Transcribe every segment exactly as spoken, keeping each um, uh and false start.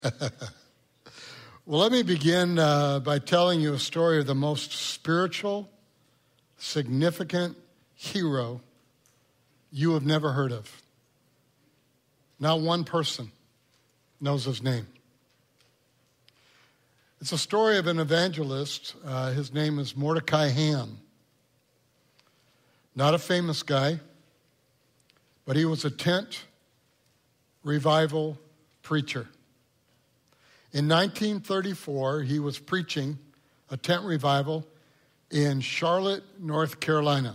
Well, let me begin uh, by telling you a story of the most spiritual, significant hero you have never heard of. Not one person knows his name. It's a story of an evangelist. Uh, his name is Mordecai Ham. Not a famous guy, but he was a tent revival preacher. In nineteen thirty-four, he was preaching a tent revival in Charlotte, North Carolina.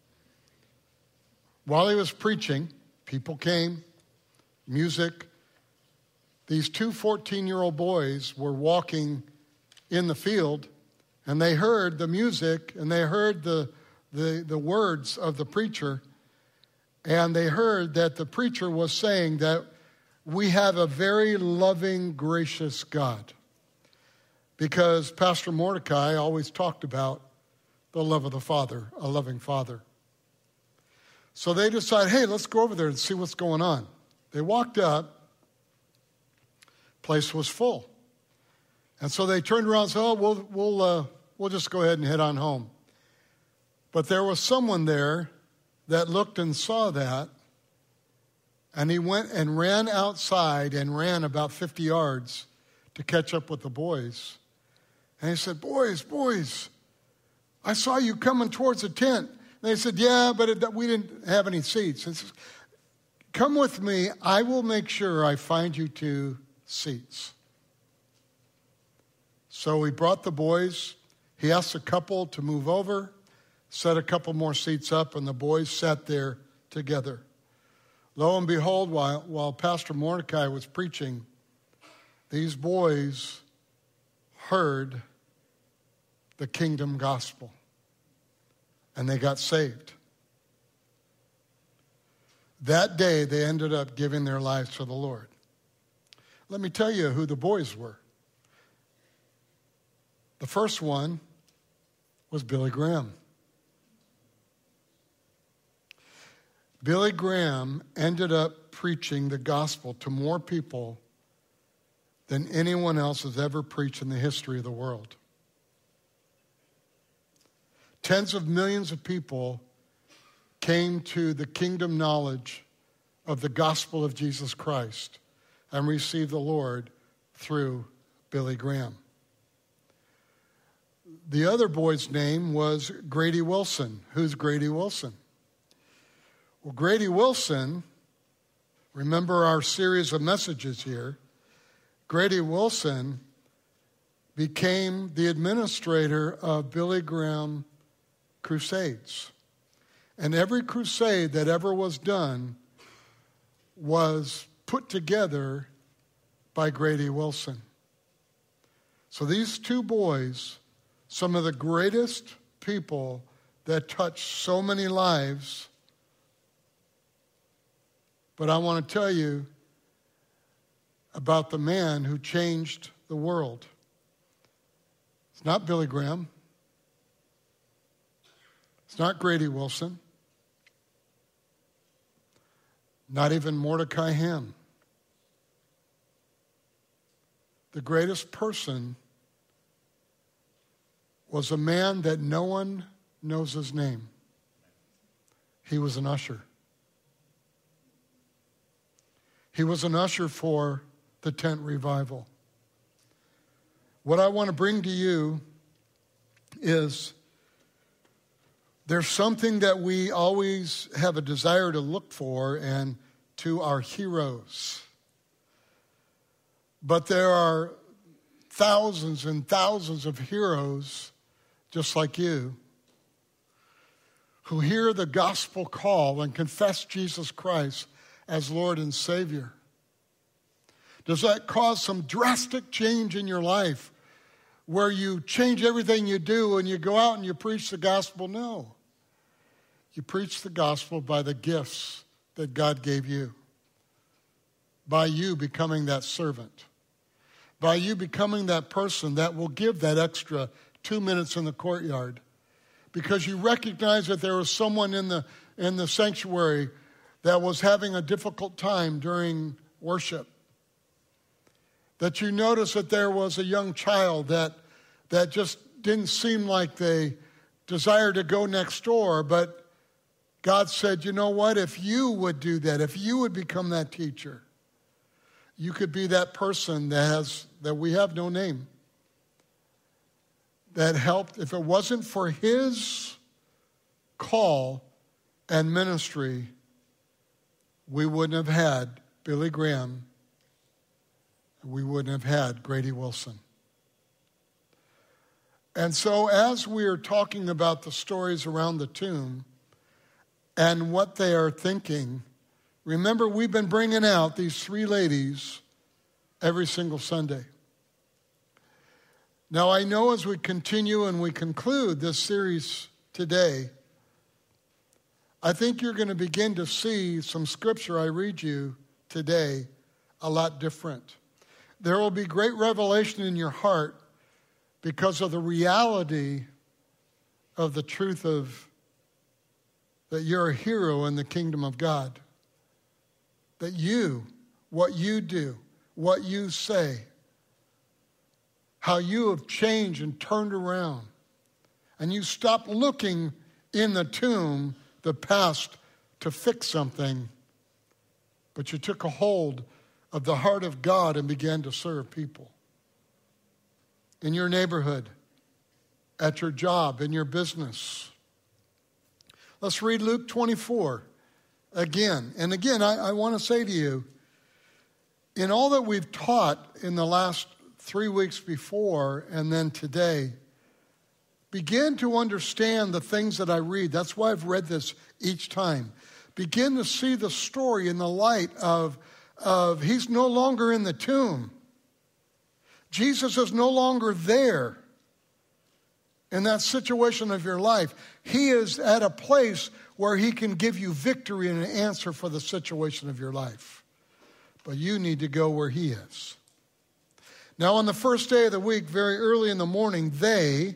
While he was preaching, people came, music. These two fourteen-year-old boys were walking in the field, and they heard the music, and they heard the, the, the words of the preacher, and they heard that the preacher was saying that we have a very loving, gracious God. Because Pastor Mordecai always talked about the love of the Father, a loving Father. So they decided, hey, let's go over there and see what's going on. They walked up. Place was full. And so they turned around and said, oh, we'll, we'll, uh, we'll just go ahead and head on home. But there was someone there that looked and saw that, and he went and ran outside and ran about fifty yards to catch up with the boys. And he said, boys, boys, I saw you coming towards the tent. And they said, yeah, but it, we didn't have any seats. He says, come with me. I will make sure I find you two seats. So he brought the boys. He asked a couple to move over, set a couple more seats up, and the boys sat there together. Lo and behold, while, while Pastor Mordecai was preaching, these boys heard the kingdom gospel, and they got saved. That day, they ended up giving their lives to the Lord. Let me tell you who the boys were. The first one was Billy Graham. Billy Graham ended up preaching the gospel to more people than anyone else has ever preached in the history of the world. Tens of millions of people came to the kingdom knowledge of the gospel of Jesus Christ and received the Lord through Billy Graham. The other boy's name was Grady Wilson. Who's Grady Wilson? Well, Grady Wilson, remember our series of messages here, Grady Wilson became the administrator of Billy Graham crusades. And every crusade that ever was done was put together by Grady Wilson. So these two boys, some of the greatest people that touched so many lives. But I want to tell you about the man who changed the world. It's not Billy Graham. It's not Grady Wilson. Not even Mordecai Ham. The greatest person was a man that no one knows his name. He was an usher. He was an usher for the tent revival. What I want to bring to you is there's something that we always have a desire to look for and to our heroes. But there are thousands and thousands of heroes just like you who hear the gospel call and confess Jesus Christ as Lord and Savior. Does that cause some drastic change in your life where you change everything you do and you go out and you preach the gospel? No. You preach the gospel by the gifts that God gave you, by you becoming that servant, by you becoming that person that will give that extra two minutes in the courtyard because you recognize that there was someone in the in the sanctuary that was having a difficult time during worship. that you notice that there was a young child that, that just didn't seem like they desired to go next door, but God said, you know what, if you would do that, if you would become that teacher, you could be that person that has, that we have no name, that helped. If it wasn't for his call and ministry, we wouldn't have had Billy Graham. We wouldn't have had Grady Wilson. And so as we are talking about the stories around the tomb and what they are thinking, remember we've been bringing out these three ladies every single Sunday. Now I know as we continue and we conclude this series today, I think you're going to begin to see some scripture I read you today a lot different. There will be great revelation in your heart because of the reality of the truth of that you're a hero in the kingdom of God. That you, what you do, what you say, how you have changed and turned around. And you stop looking in the tomb, the past, to fix something, but you took a hold of the heart of God and began to serve people. In your neighborhood, at your job, in your business. Let's read Luke twenty-four again. And again, I, I want to say to you, in all that we've taught in the last three weeks before and then today, begin to understand the things that I read. That's why I've read this each time. Begin to see the story in the light of, of he's no longer in the tomb. Jesus is no longer there in that situation of your life. He is at a place where he can give you victory and an answer for the situation of your life. But you need to go where he is. Now, on the first day of the week, very early in the morning, they,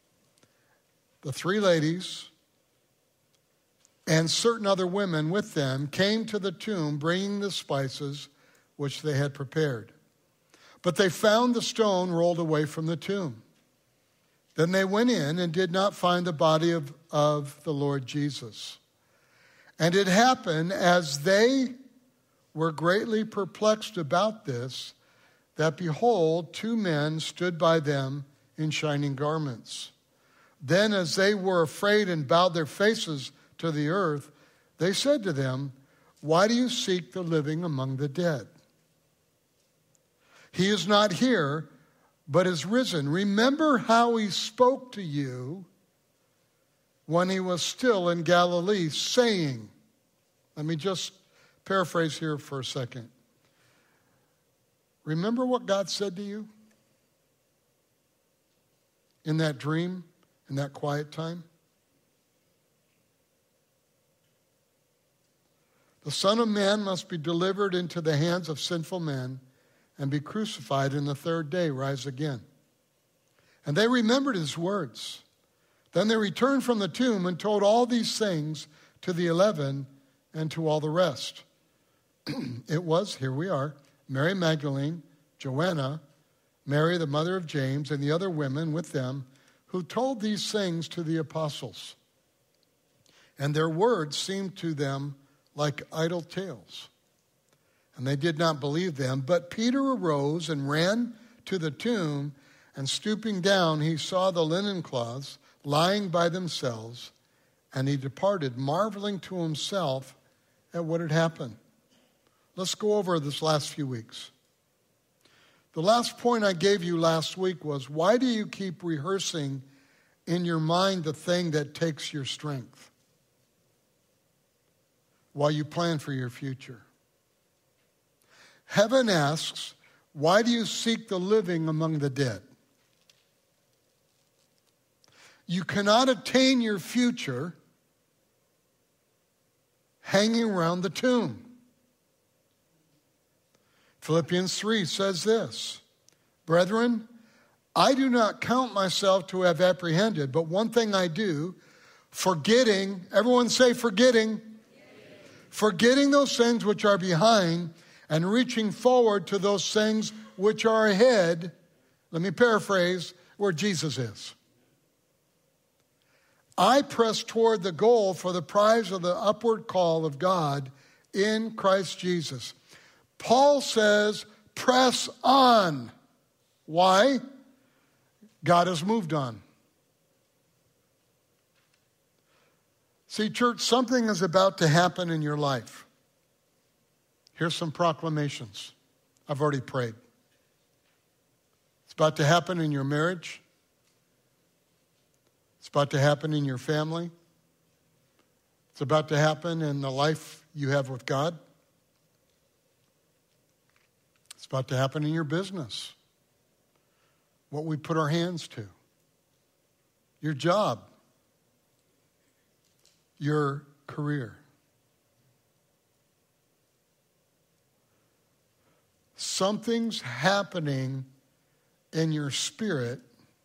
the three ladies, and certain other women with them, came to the tomb bringing the spices which they had prepared. But they found the stone rolled away from the tomb. Then they went in and did not find the body of, of the Lord Jesus. And it happened as they were greatly perplexed about this, that behold, two men stood by them in shining garments. Then as they were afraid and bowed their faces to the earth, they said to them, why do you seek the living among the dead? He is not here, but is risen. Remember how he spoke to you when he was still in Galilee, saying, let me just paraphrase here for a second. Remember what God said to you in that dream, in that quiet time? The Son of Man must be delivered into the hands of sinful men and be crucified, and the third day rise again. And they remembered his words. Then they returned from the tomb and told all these things to the eleven and to all the rest. It was, here we are, Mary Magdalene, Joanna, Mary the mother of James, and the other women with them who told these things to the apostles. And their words seemed to them like idle tales. And they did not believe them. But Peter arose and ran to the tomb, and stooping down, he saw the linen cloths lying by themselves, and he departed, marveling to himself at what had happened. Let's go over this last few weeks. The last point I gave you last week was, why do you keep rehearsing in your mind the thing that takes your strength while you plan for your future? Heaven asks, why do you seek the living among the dead? You cannot attain your future hanging around the tomb. Philippians three says this, brethren, I do not count myself to have apprehended, but one thing I do, forgetting, everyone say forgetting, forgetting, forgetting those things which are behind and reaching forward to those things which are ahead. Let me paraphrase where Jesus is. I press toward the goal for the prize of the upward call of God in Christ Jesus. Paul says, press on. Why? God has moved on. See, church, something is about to happen in your life. Here's some proclamations. I've already prayed. It's about to happen in your marriage. It's about to happen in your family. It's about to happen in the life you have with God. It's about to happen in your business. What we put our hands to. Your job. Your career. Something's happening in your spirit,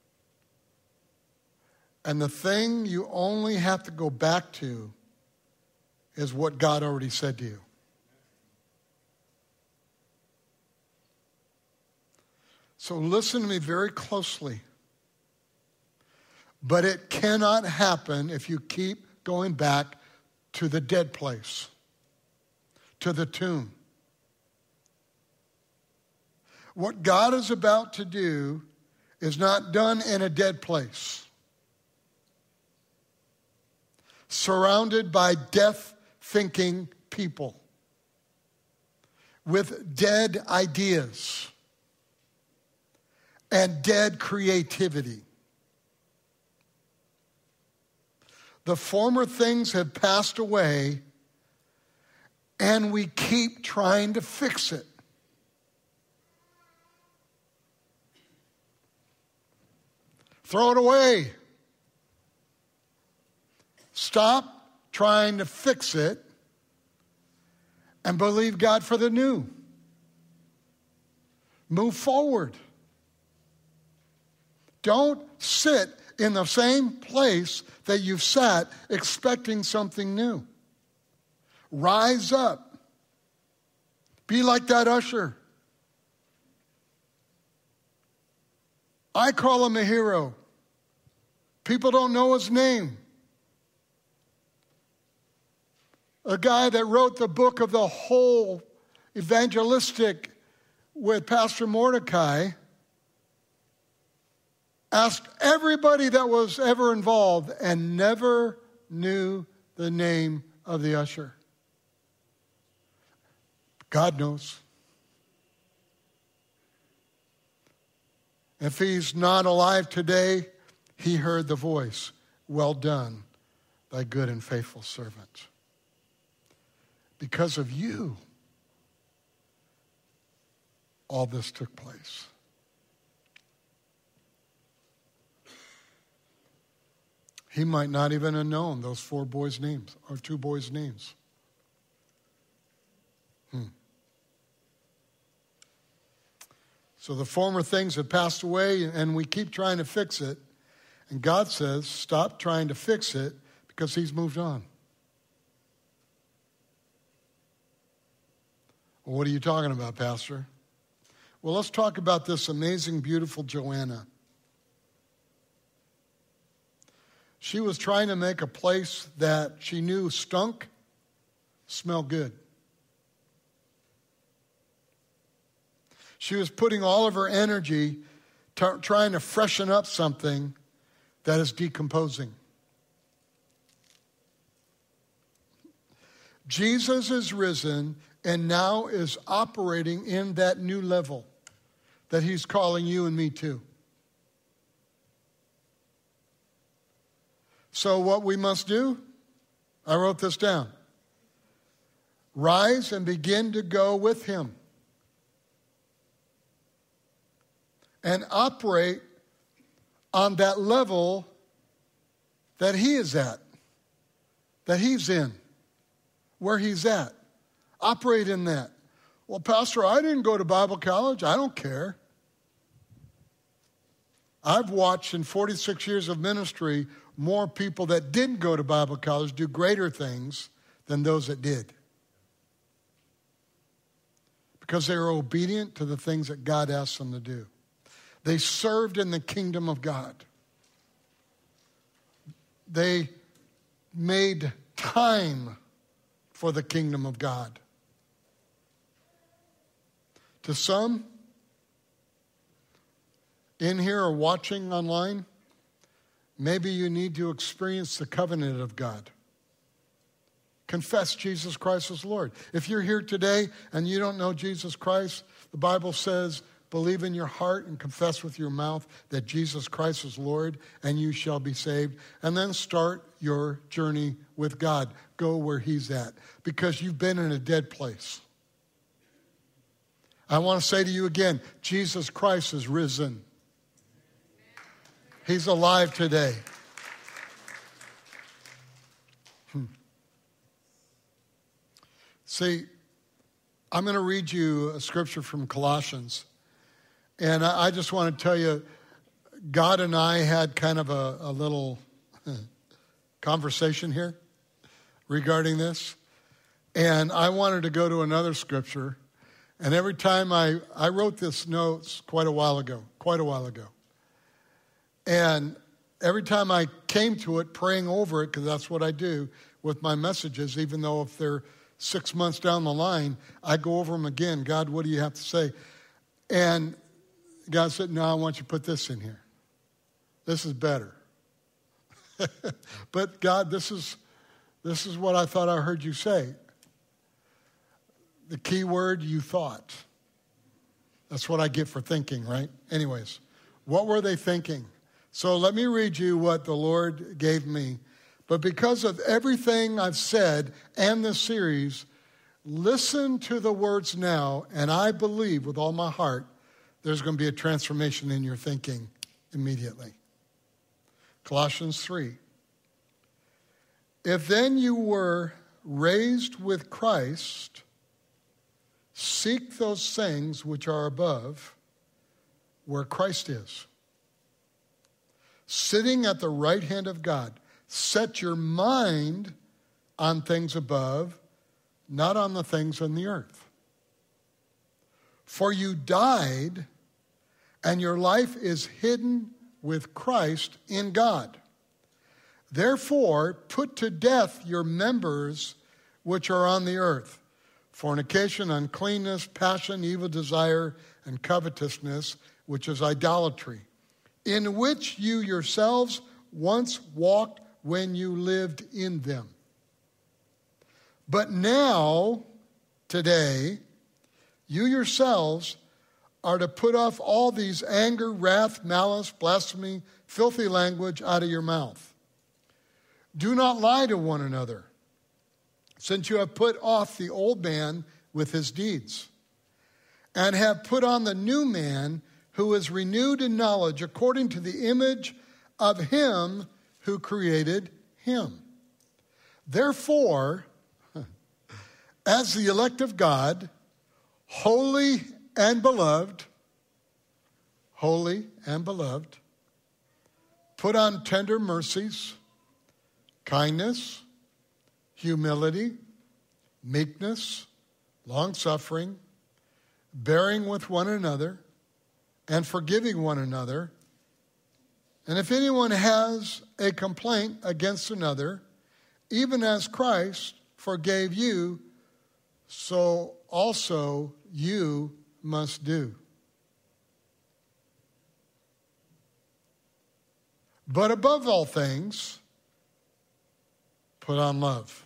and the thing you only have to go back to is what God already said to you. So listen to me very closely. But it cannot happen if you keep going back to the dead place, to the tomb. What God is about to do is not done in a dead place, surrounded by death-thinking people with dead ideas and dead creativity. The former things have passed away, and we keep trying to fix it. Throw it away. Stop trying to fix it and believe God for the new. Move forward. Don't sit in the same place that you've sat expecting something new. Rise up. Be like that usher. I call him a hero. People don't know his name. A guy that wrote the book of the whole evangelistic with Pastor Mordecai asked everybody that was ever involved and never knew the name of the usher. God knows. If he's not alive today, he heard the voice, "Well done, thy good and faithful servant." Because of you, all this took place. He might not even have known those four boys' names, or two boys' names. Hmm. So the former things have passed away, and we keep trying to fix it. And God says, stop trying to fix it, because he's moved on. Well, what are you talking about, Pastor? Well, let's talk about this amazing, beautiful Joanna. She was trying to make a place that she knew stunk, smelled good. She was putting all of her energy t- trying to freshen up something that is decomposing. Jesus is risen and now is operating in that new level that he's calling you and me to. So what we must do, I wrote this down. Rise and begin to go with him. And operate on that level that he is at, that he's in, where he's at. Operate in that. Well, Pastor, I didn't go to Bible college. I don't care. I've watched in forty-six years of ministry more people that didn't go to Bible college do greater things than those that did. because they were obedient to the things that God asked them to do. They served in the kingdom of God. They made time for the kingdom of God. To some in here or watching online, maybe you need to experience the covenant of God. Confess Jesus Christ as Lord. If you're here today and you don't know Jesus Christ, the Bible says, believe in your heart and confess with your mouth that Jesus Christ is Lord, and you shall be saved. And then start your journey with God. Go where he's at, because you've been in a dead place. I want to say to you again, Jesus Christ is risen. He's alive today. Hmm. See, I'm going to read you a scripture from Colossians. And I just want to tell you, God and I had kind of a, a little conversation here regarding this. And I wanted to go to another scripture. And every time I, I wrote this notes quite a while ago, quite a while ago. And every time I came to it, praying over it, because that's what I do with my messages, even though if they're six months down the line, I go over them again. God, what do you have to say? And God said, no, I want you to put this in here. This is better. But God, this is this is what I thought I heard you say. The key word, you thought. That's what I get for thinking, right? Anyways, what were they thinking? So let me read you what the Lord gave me. But because of everything I've said and this series, listen to the words now, and I believe with all my heart there's going to be a transformation in your thinking immediately. Colossians three. If then you were raised with Christ, seek those things which are above, where Christ is, sitting at the right hand of God. Set your mind on things above, not on the things on the earth. For you died, and your life is hidden with Christ in God. Therefore, put to death your members which are on the earth: fornication, uncleanness, passion, evil desire, and covetousness, which is idolatry, in which you yourselves once walked when you lived in them. But now, today, you yourselves are to put off all these anger, wrath, malice, blasphemy, filthy language out of your mouth. Do not lie to one another, since you have put off the old man with his deeds, and have put on the new man, who is renewed in knowledge according to the image of him who created him. Therefore, as the elect of God, holy and beloved, holy and beloved, put on tender mercies, kindness, humility, meekness, long-suffering, bearing with one another, and forgiving one another. And if anyone has a complaint against another, even as Christ forgave you, so also you must do. But above all things, put on love,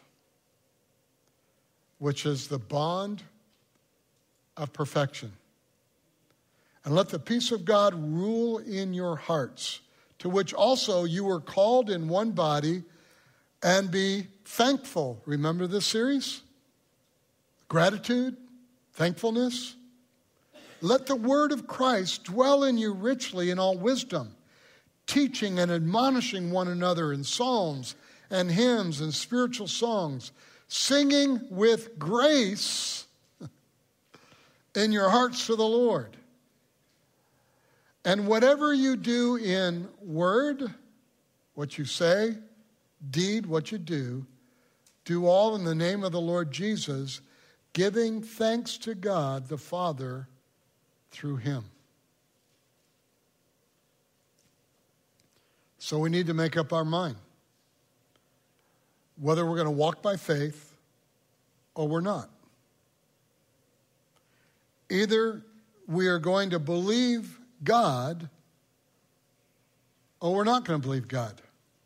which is the bond of perfection. And let the peace of God rule in your hearts, to which also you were called in one body, and be thankful. Remember this series? Gratitude, thankfulness. Let the word of Christ dwell in you richly in all wisdom, teaching and admonishing one another in psalms and hymns and spiritual songs, singing with grace in your hearts to the Lord. And whatever you do in word, what you say, deed, what you do, do all in the name of the Lord Jesus, giving thanks to God the Father through him. So we need to make up our mind whether we're going to walk by faith or we're not. Either we are going to believe God or we're not going to believe God.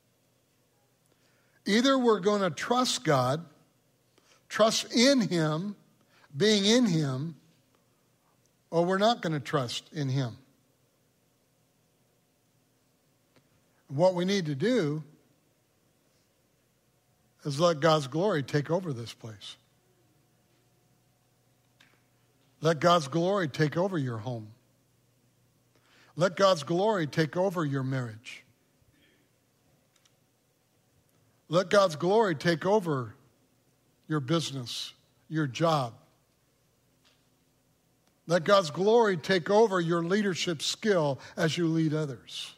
Either we're going to trust God, trust in him, being in him, or we're not going to trust in him. What we need to do is let God's glory take over this place. Let God's glory take over your home. Let God's glory take over your marriage. Let God's glory take over your business, your job. Let God's glory take over your leadership skill as you lead others.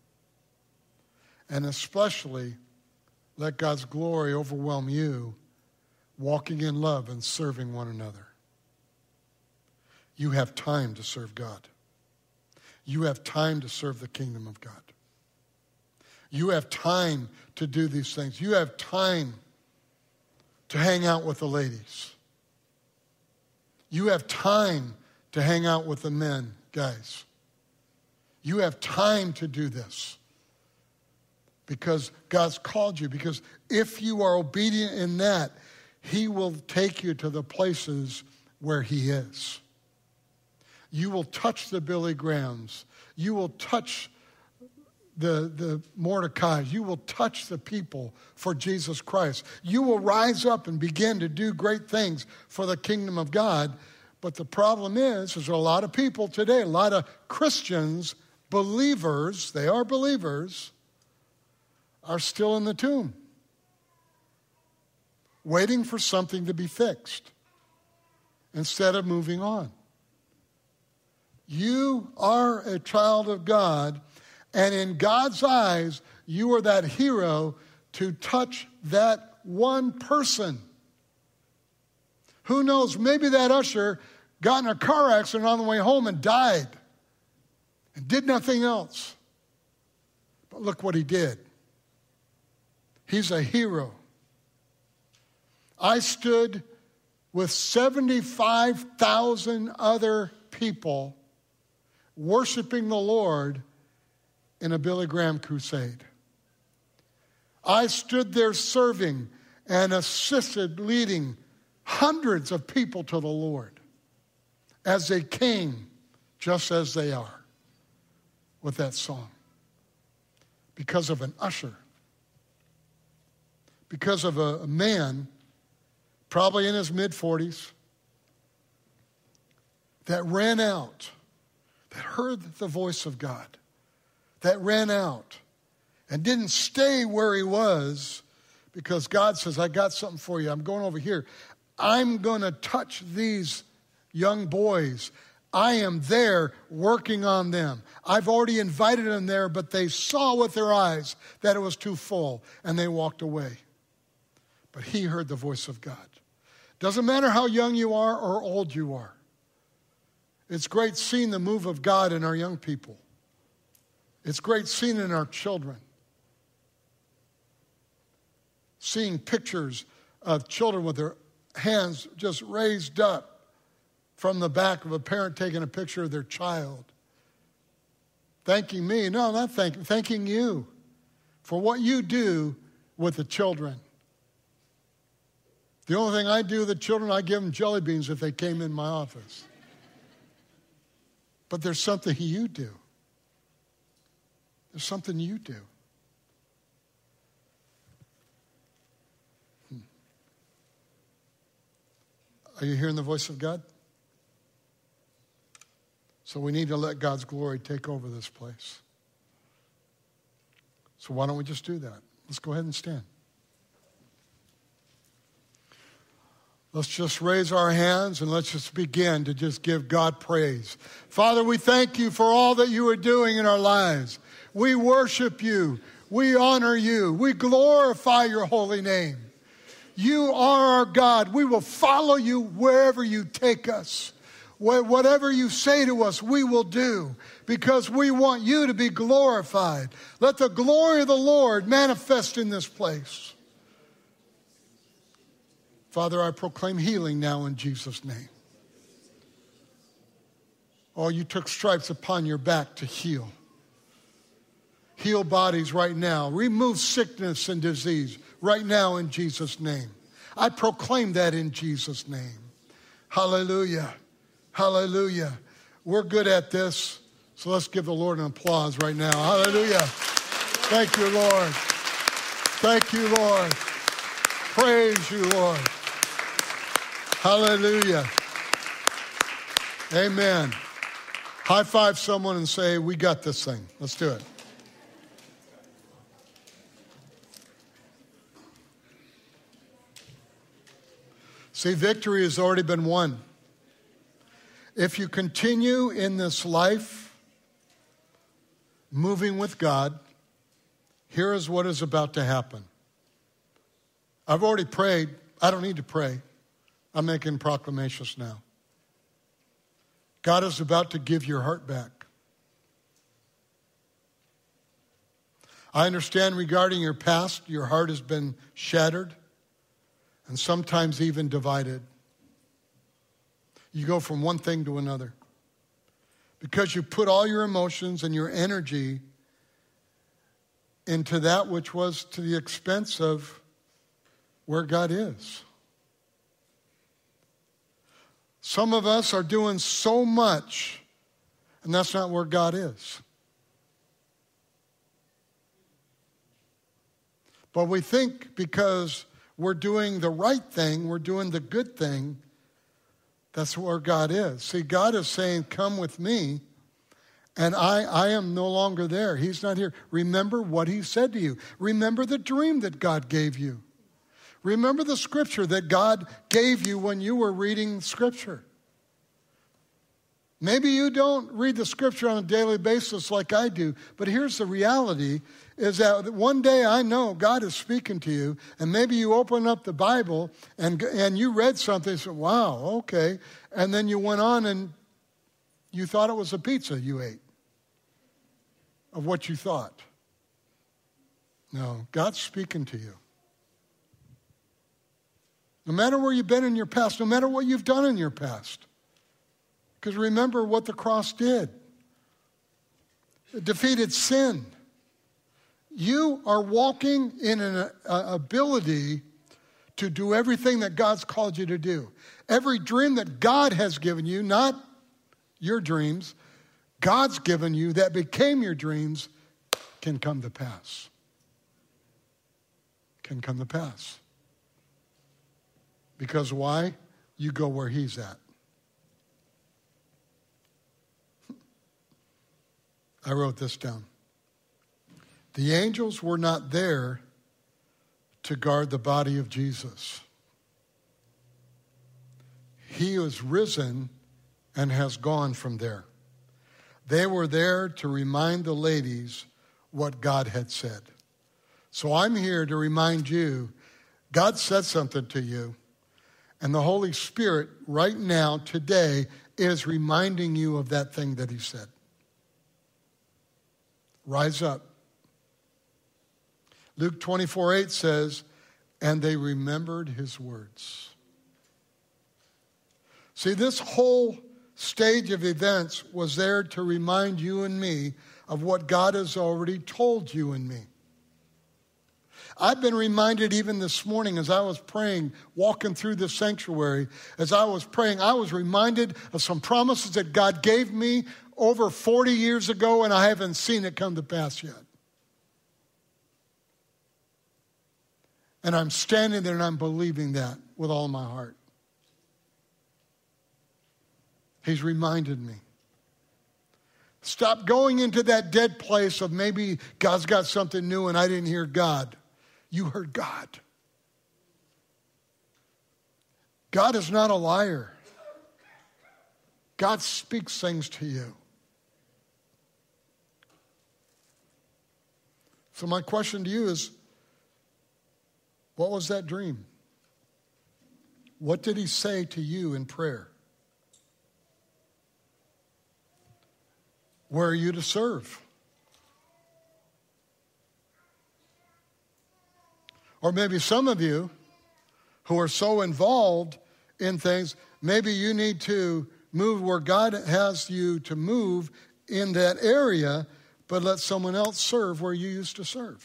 And especially, let God's glory overwhelm you walking in love and serving one another. You have time to serve God. You have time to serve the kingdom of God. You have time to do these things. You have time to hang out with the ladies. You have time to hang out with the men, guys. You have time to do this because God's called you. Because if you are obedient in that, he will take you to the places where he is. You will touch the Billy Grahams. You will touch the, the Mordecais. You will touch the people for Jesus Christ. You will rise up and begin to do great things for the kingdom of God. But the problem is, there's a lot of people today, a lot of Christians, believers, they are believers, are still in the tomb, waiting for something to be fixed instead of moving on. You are a child of God, and in God's eyes, you are that hero to touch that one person. Who knows, maybe that usher got in a car accident on the way home and died and did nothing else. But look what he did. He's a hero. I stood with seventy-five thousand other people worshiping the Lord in a Billy Graham crusade. I stood there serving and assisted leading hundreds of people to the Lord as they came just as they are with that song. Because of an usher. Because of a, a man, probably in his mid-forties, that ran out, that heard the voice of God, that ran out and didn't stay where he was because God says, I got something for you. I'm going over here. I'm going to touch these young boys. I am there working on them. I've already invited them there, but they saw with their eyes that it was too full, and they walked away. But he heard the voice of God. Doesn't matter how young you are or old you are. It's great seeing the move of God in our young people. It's great seeing it in our children. Seeing pictures of children with their hands just raised up from the back of a parent taking a picture of their child. Thanking me. No, not thanking, thanking you for what you do with the children. The only thing I do with the children, I give them jelly beans if they came in my office. But there's something you do. There's something you do. Hmm. Are you hearing the voice of God? So we need to let God's glory take over this place. So why don't we just do that? Let's go ahead and stand. Let's just raise our hands and let's just begin to just give God praise. Father, we thank you for all that you are doing in our lives. We worship you. We honor you. We glorify your holy name. You are our God. We will follow you wherever you take us. Whatever you say to us, we will do, because we want you to be glorified. Let the glory of the Lord manifest in this place. Father, I proclaim healing now in Jesus' name. Oh, you took stripes upon your back to heal. Heal bodies right now. Remove sickness and disease right now in Jesus' name. I proclaim that in Jesus' name. Hallelujah. Hallelujah. We're good at this, so let's give the Lord an applause right now. Hallelujah. Thank you, Lord. Thank you, Lord. Praise you, Lord. Hallelujah. Amen. High five someone and say, we got this thing. Let's do it. See, victory has already been won. If you continue in this life, moving with God, here is what is about to happen. I've already prayed. I don't need to pray. I'm making proclamations now. God is about to give your heart back. I understand regarding your past, your heart has been shattered and sometimes even divided. You go from one thing to another because you put all your emotions and your energy into that which was to the expense of where God is. Some of us are doing so much, and that's not where God is. But we think because we're doing the right thing, we're doing the good thing, that's where God is. See, God is saying, come with me, and I, I am no longer there. He's not here. Remember what he said to you. Remember the dream that God gave you. Remember the scripture that God gave you when you were reading scripture. Maybe you don't read the scripture on a daily basis like I do, but here's the reality, is that one day I know God is speaking to you, and maybe you open up the Bible and, and you read something and said, wow, okay, and then you went on and you thought it was a pizza you ate of what you thought. No, God's speaking to you. No matter where you've been in your past, no matter what you've done in your past. Because remember what the cross did. It defeated sin. You are walking in an uh, ability to do everything that God's called you to do. Every dream that God has given you, not your dreams, God's given you that became your dreams, can come to pass. Can come to pass. Because why? You go where he's at. I wrote this down. The angels were not there to guard the body of Jesus. He was risen and has gone from there. They were there to remind the ladies what God had said. So I'm here to remind you, God said something to you, and the Holy Spirit right now, today, is reminding you of that thing that he said. Rise up. Luke twenty-four eight says, and they remembered his words. See, this whole stage of events was there to remind you and me of what God has already told you and me. I've been reminded even this morning as I was praying, walking through the sanctuary, as I was praying, I was reminded of some promises that God gave me over forty years ago, and I haven't seen it come to pass yet. And I'm standing there and I'm believing that with all my heart. He's reminded me. Stop going into that dead place of maybe God's got something new and I didn't hear God. You heard God. God is not a liar. God speaks things to you. So my question to you is, what was that dream? What did he say to you in prayer? Where are you to serve? Or maybe some of you who are so involved in things, maybe you need to move where God has you to move in that area, but let someone else serve where you used to serve.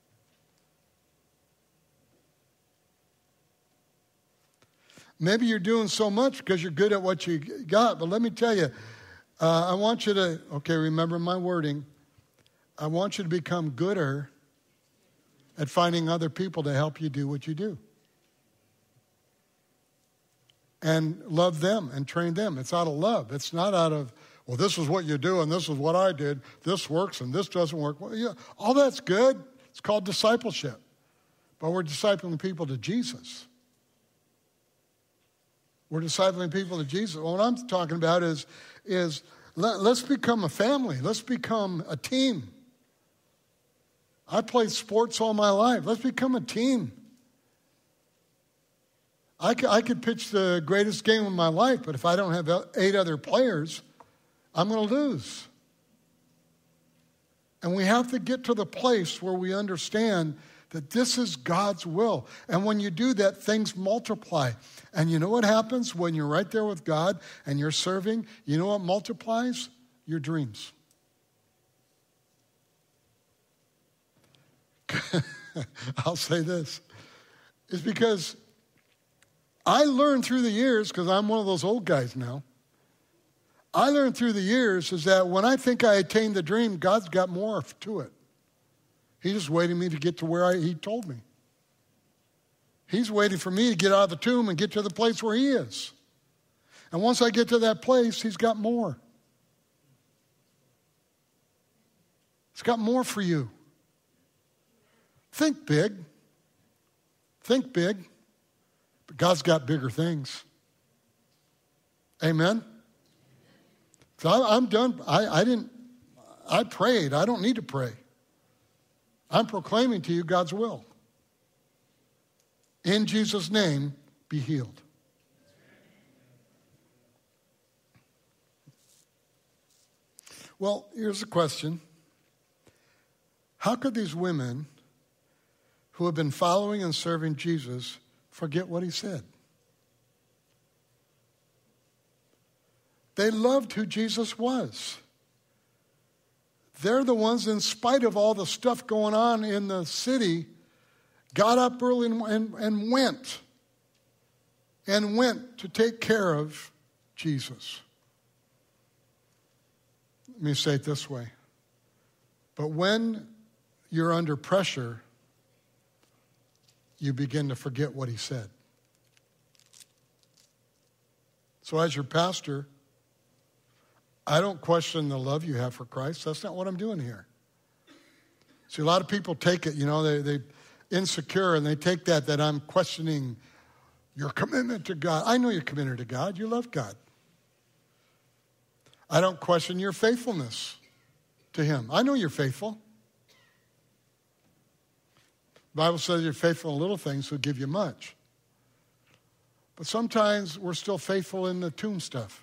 Maybe you're doing so much because you're good at what you got, but let me tell you, uh, I want you to, okay, remember my wording, I want you to become gooder at finding other people to help you do what you do. And love them and train them. It's out of love. It's not out of, well, this is what you do and this is what I did. This works and this doesn't work. Well, yeah, all that's good. It's called discipleship. But we're discipling people to Jesus. We're discipling people to Jesus. Well, what I'm talking about is, is let, let's become a family. Let's become a team. I played sports all my life. Let's become a team. I could, I could pitch the greatest game of my life, but if I don't have eight other players, I'm going to lose. And we have to get to the place where we understand that this is God's will. And when you do that, things multiply. And you know what happens when you're right there with God and you're serving? You know what multiplies? Your dreams. I'll say this. It's because I learned through the years, because I'm one of those old guys now, I learned through the years is that when I think I attained the dream, God's got more to it. He's just waiting me to get to where I, he told me. He's waiting for me to get out of the tomb and get to the place where he is. And once I get to that place, he's got more. He's got more for you. Think big. Think big. But God's got bigger things. Amen? So I, I'm done. I, I didn't, I prayed. I don't need to pray. I'm proclaiming to you God's will. In Jesus' name, be healed. Well, here's a question. How could these women who have been following and serving Jesus forget what he said? They loved who Jesus was. They're the ones, in spite of all the stuff going on in the city, got up early and, and, and went. And went to take care of Jesus. Let me say it this way. But when you're under pressure, you begin to forget what he said. So as your pastor, I don't question the love you have for Christ. That's not what I'm doing here. See, a lot of people take it, you know, they, they insecure, and they take that, that I'm questioning your commitment to God. I know you're committed to God. You love God. I don't question your faithfulness to him. I know you're faithful. The Bible says you're faithful in little things, so give you much. But sometimes we're still faithful in the tomb stuff.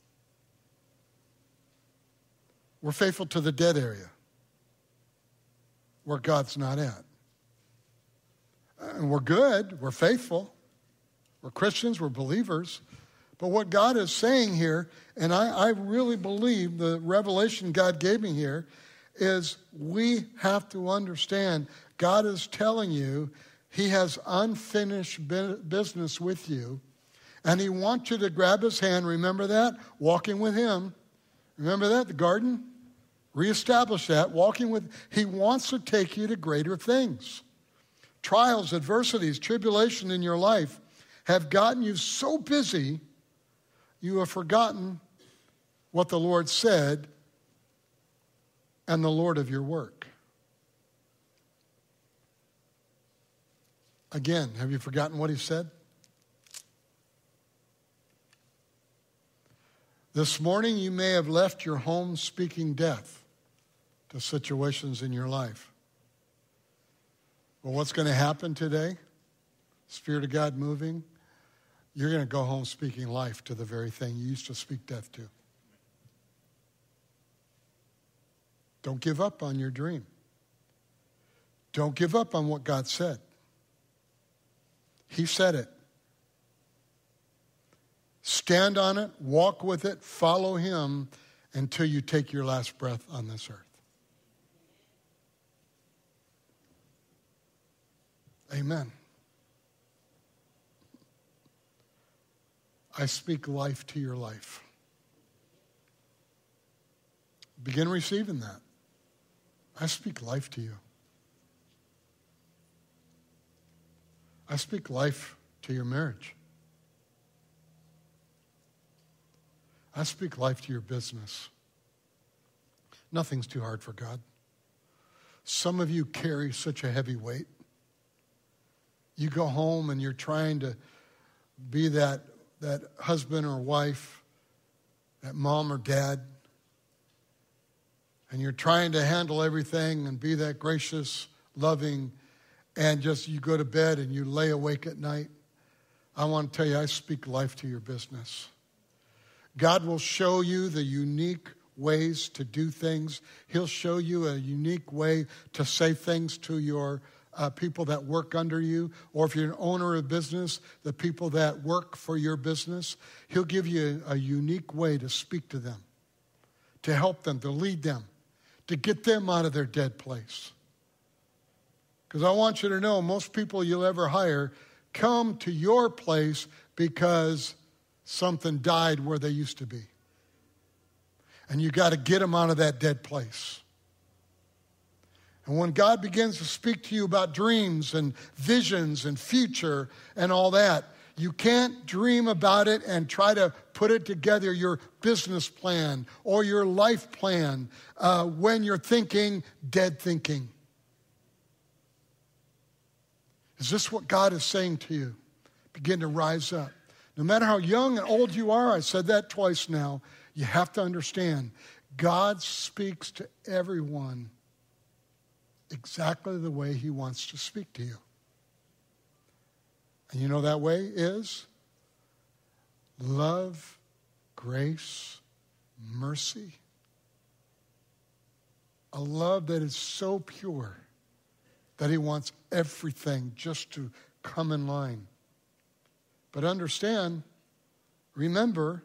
We're faithful to the dead area where God's not at. And we're good. We're faithful. We're Christians. We're believers. But what God is saying here, and I, I really believe the revelation God gave me here, is we have to understand God is telling you he has unfinished business with you, and he wants you to grab his hand. Remember that? Walking with him. Remember that? The garden? Reestablish that. Walking with, he wants to take you to greater things. Trials, adversities, tribulation in your life have gotten you so busy, you have forgotten what the Lord said and the Lord of your work. Again, have you forgotten what he said? This morning you may have left your home speaking death to situations in your life. Well, what's going to happen today? Spirit of God moving. you're going to go home speaking life to the very thing you used to speak death to. Don't give up on your dream. Don't give up on what God said. He said it. Stand on it, walk with it, follow him until you take your last breath on this earth. Amen. I speak life to your life. Begin receiving that. I speak life to you. I speak life to your marriage. I speak life to your business. Nothing's too hard for God. Some of you carry such a heavy weight. You go home and you're trying to be that, that husband or wife, that mom or dad, and you're trying to handle everything and be that gracious, loving, and just you go to bed and you lay awake at night. I want to tell you, I speak life to your business. God will show you the unique ways to do things. He'll show you a unique way to say things to your uh, people that work under you, or if you're an owner of business, the people that work for your business. He'll give you a, a unique way to speak to them, to help them, to lead them, to get them out of their dead place. Because I want you to know, most people you'll ever hire come to your place because something died where they used to be. And you got to get them out of that dead place. And when God begins to speak to you about dreams and visions and future and all that, you can't dream about it and try to put it together, your business plan or your life plan, uh, when you're thinking dead thinking. Is this what God is saying to you? Begin to rise up. No matter how young and old you are, I said that twice now, you have to understand, God speaks to everyone exactly the way he wants to speak to you. And you know that way is love, grace, mercy. A love that is so pure that he wants everything just to come in line. But understand, remember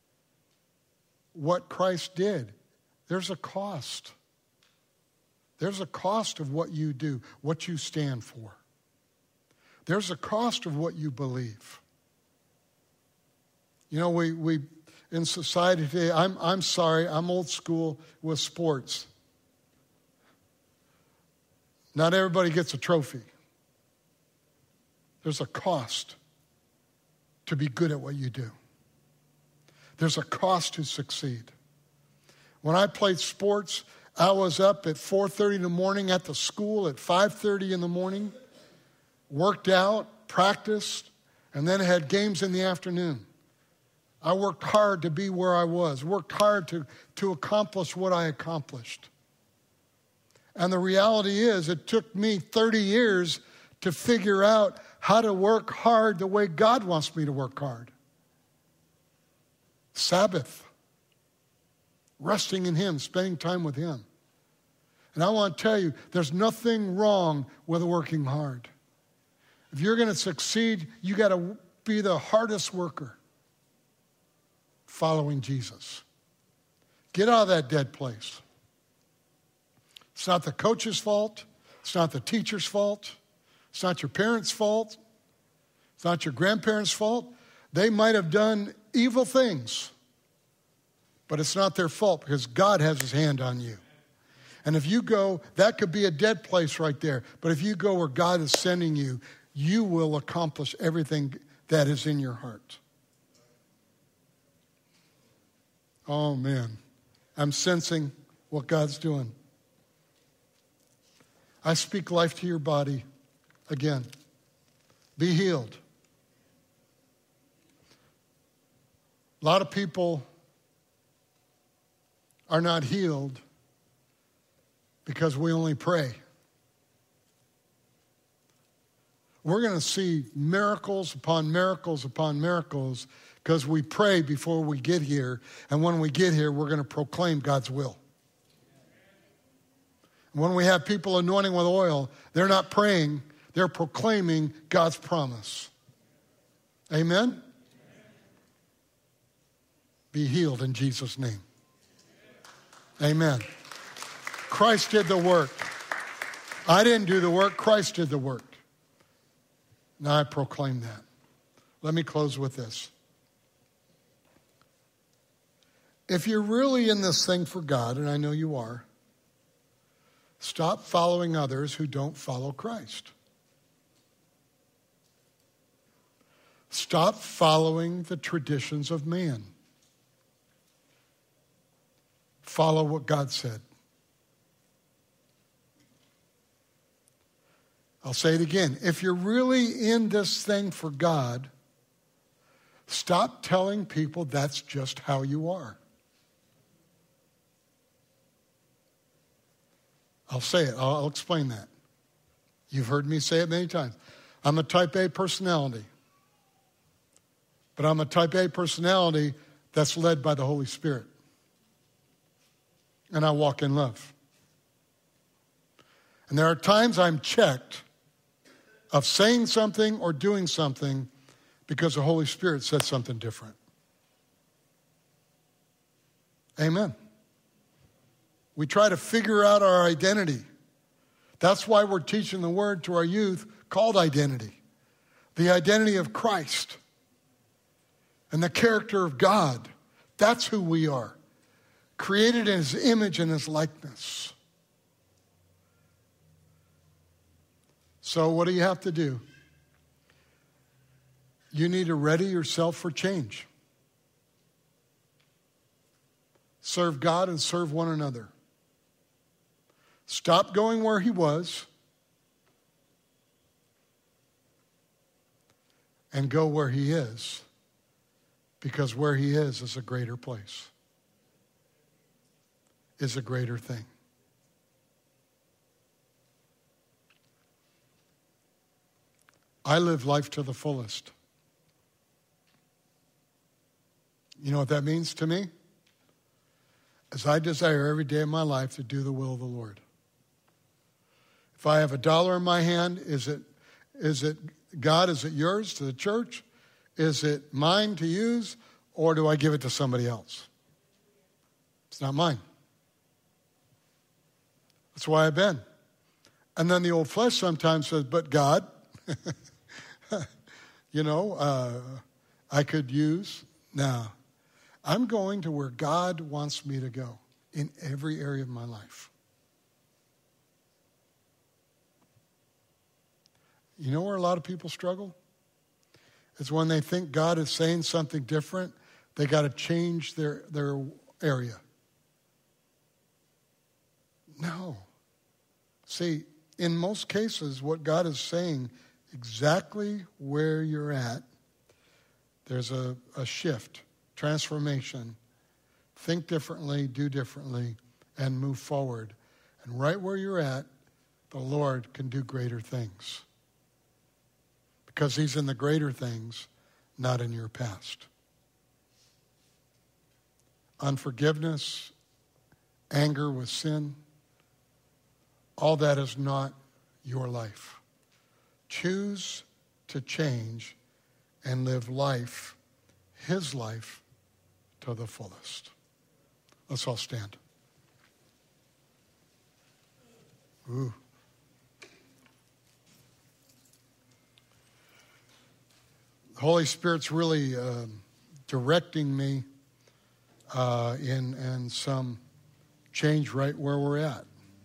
what Christ did. There's a cost. There's a cost of what you do, what you stand for. There's a cost of what you believe. You know, we, we in society today, I'm, I'm sorry, I'm old school with sports. Not everybody gets a trophy. There's a cost to be good at what you do. There's a cost to succeed. When I played sports, I was up at four thirty in the morning at the school, at five thirty in the morning, worked out, practiced, and then had games in the afternoon. I worked hard to be where I was, worked hard to, to accomplish what I accomplished. And the reality is, it took me thirty years to figure out how to work hard the way God wants me to work hard. Sabbath. Resting in him, spending time with him. And I want to tell you, there's nothing wrong with working hard. If you're going to succeed, you got to be the hardest worker following Jesus. Get out of that dead place. It's not the coach's fault. It's not the teacher's fault. It's not your parents' fault. It's not your grandparents' fault. They might have done evil things, but it's not their fault because God has his hand on you. And if you go, that could be a dead place right there. But if you go where God is sending you, you will accomplish everything that is in your heart. Oh, man. I'm sensing what God's doing. I speak life to your body again. Be healed. A lot of people are not healed because we only pray. we're going to see miracles upon miracles upon miracles because we pray before we get here. And when we get here, we're going to proclaim God's will. When we have people anointing with oil, they're not praying, they're proclaiming God's promise. Amen? Be healed in Jesus' name. Amen. Christ did the work. I didn't do the work, Christ did the work. Now I proclaim that. Let me close with this. If you're really in this thing for God, and I know you are, stop following others who don't follow Christ. Stop following the traditions of man. Follow what God said. I'll say it again. If you're really in this thing for God, stop telling people that's just how you are. I'll say it. I'll, I'll explain that. You've heard me say it many times. I'm a type A personality. But I'm a type A personality that's led by the Holy Spirit. And I walk in love. And there are times I'm checked of saying something or doing something because the Holy Spirit said something different. Amen. We try to figure out our identity. That's why we're teaching the word to our youth called identity. The identity of Christ and the character of God. That's who we are. Created in his image and his likeness. So what do you have to do? You need to ready yourself for change. Serve God and serve one another. Stop going where he was and go where he is, because where he is is a greater place, is a greater thing. I live life to the fullest. You know what that means to me? As I desire every day of my life to do the will of the Lord. If I have a dollar in my hand, is it, is it God, is it yours to the church? Is it mine to use, or do I give it to somebody else? It's not mine. That's why I've been. And then the old flesh sometimes says, but God, you know, uh, I could use. Now, I'm going to where God wants me to go in every area of my life. You know where a lot of people struggle? It's when they think God is saying something different, they got to change their, their area. No. See, in most cases, what God is saying, exactly where you're at, there's a, a shift, transformation. Think differently, do differently, and move forward. And right where you're at, the Lord can do greater things. Because he's in the greater things, not in your past. Unforgiveness, anger with sin, all that is not your life. Choose to change and live life, his life, to the fullest. Let's all stand. Ooh. The Holy Spirit's really uh, directing me uh, in, in some change right where we're at.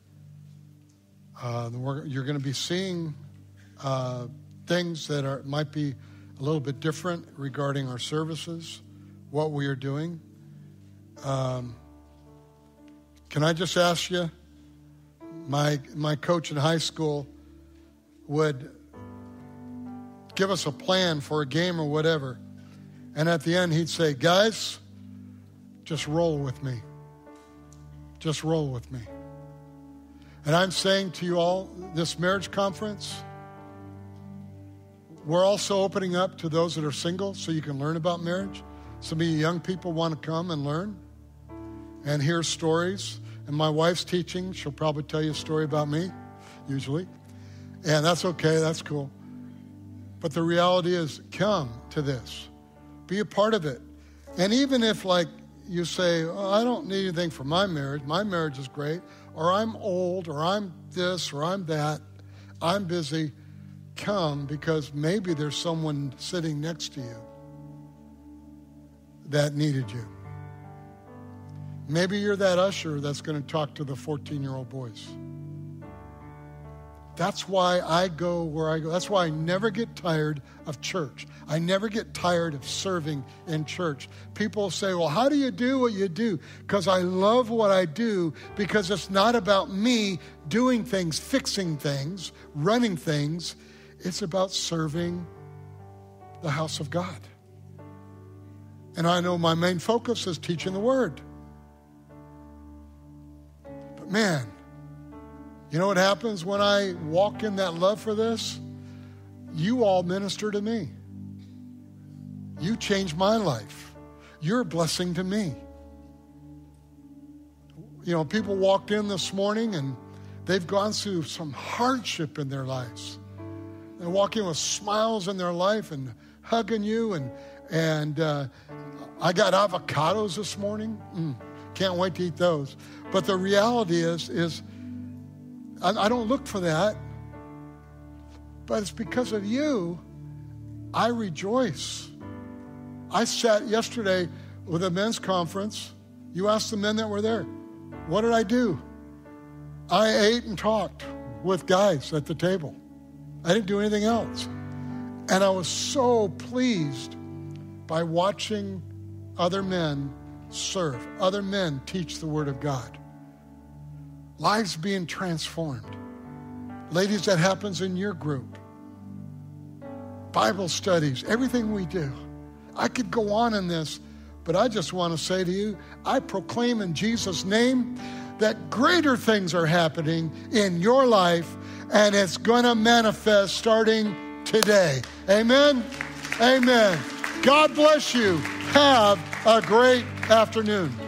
Uh, we're, you're going to be seeing uh, things that are might be a little bit different regarding our services, what we are doing. Um, can I just ask you, my my coach in high school would give us a plan for a game or whatever, and at the end he'd say, guys, just roll with me. Just roll with me. And I'm saying to you all, this marriage conference, We're also opening up to those that are single so you can learn about marriage. Some of you young people want to come and learn and hear stories. And my wife's teaching. She'll probably tell you a story about me, usually. And that's okay. That's cool. But the reality is, come to this. Be a part of it. And even if, like, you say, oh, I don't need anything for my marriage. My marriage is great. Or I'm old, or I'm this, or I'm that. I'm busy. Come, because maybe there's someone sitting next to you that needed you. Maybe you're that usher that's going to talk to the fourteen-year-old boys. That's why I go where I go. That's why I never get tired of church. I never get tired of serving in church. People say, well, how do you do what you do? Because I love what I do, because it's not about me doing things, fixing things, running things. It's about serving the house of God. And I know my main focus is teaching the Word. But man, you know what happens when I walk in that love for this? You all minister to me. You change my life. You're a blessing to me. You know, people walked in this morning and they've gone through some hardship in their lives. They walk in with smiles in their life and hugging you. And and uh, I got avocados this morning. Mm, can't wait to eat those. But the reality is, is I, I don't look for that. But it's because of you, I rejoice. I sat yesterday with a men's conference. You asked the men that were there, what did I do? I ate and talked with guys at the table. I didn't do anything else. And I was so pleased by watching other men serve, other men teach the Word of God. Lives being transformed. Ladies, that happens in your group. Bible studies, everything we do. I could go on in this, but I just want to say to you, I proclaim in Jesus' name that greater things are happening in your life, and it's going to manifest starting today. Amen? Amen. God bless you. Have a great afternoon.